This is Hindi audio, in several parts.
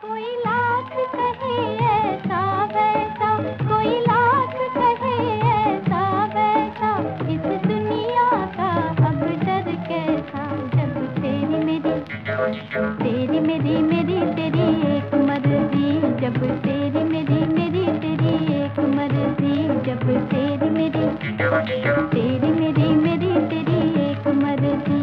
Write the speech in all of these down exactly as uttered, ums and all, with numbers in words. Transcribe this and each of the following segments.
कोई लाख कहे ऐसा वैसा, कोई लाख कहे ऐसा वैसा, इस दुनिया का अब डर कैसा। जब तेरी मेरी तेरी मेरी मेरी तेरी एक मर्जी, जब तेरी मेरी मेरी तेरी एक मर्जी, जब तेरी मेरी तेरी मेरी मेरी तेरी एक मर्जी।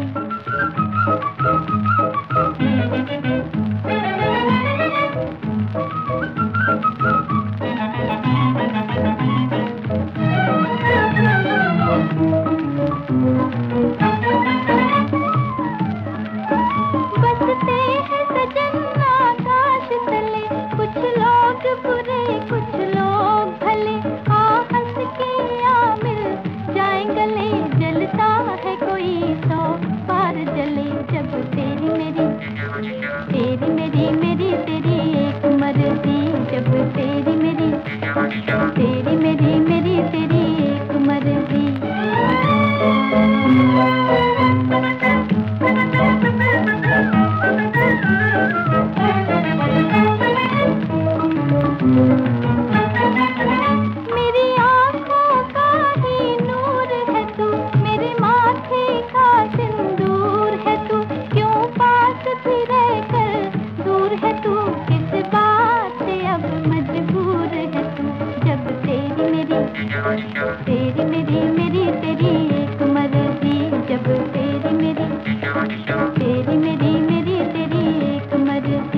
बसते हैं सजन आकाश तले, कुछ लोग बुरे कुछ लोग भले, आ हंस के आ मिल जाए गले, जलता है कोई सौ पार जले। जब तेरी मेरी तेरी मेरी मेरी तेरी एक मर्जी, जब तेरी मेरी तेरी मेरी मेरी तेरी एक मर्जी। मेरी आँखों का ही नूर है तू, मेरे माथे का सिंदूर है तू, क्यों पास भी रहकर दूर है तू, किस बात से अब मजबूर है तू। जब तेरी मेरी तेरी मेरी मेरी तेरी एक मर्जी, जब तेरी मेरी तेरी मेरी मेरी तेरी एक मर्जी।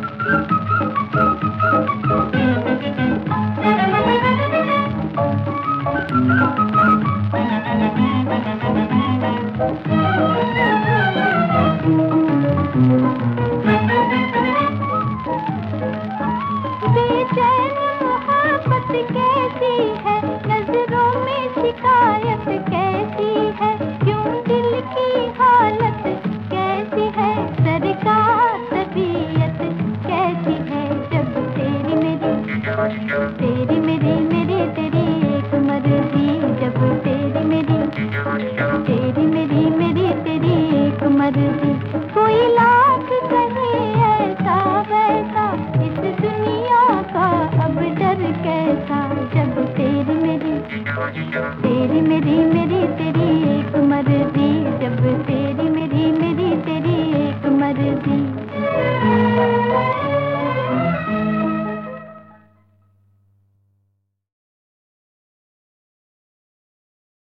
बेचैन मोहब्बत कैसी है, नजरों में शिकायत कैसी है, क्यों दिल की हालत कैसी है, सरकार तबीयत कैसी है। जब तेरी मेरी तेरी मेरी मेरी तेरी एक मर्जी, जब तेरी मेरी तेरी मेरी मेरी तेरी एक मर्जी। कोई लाख कहे ऐसा वैसा, इस दुनिया का अब डर कैसा। जब तेरी मेरी तेरी मेरी मेरी तेरी एक मर्जी।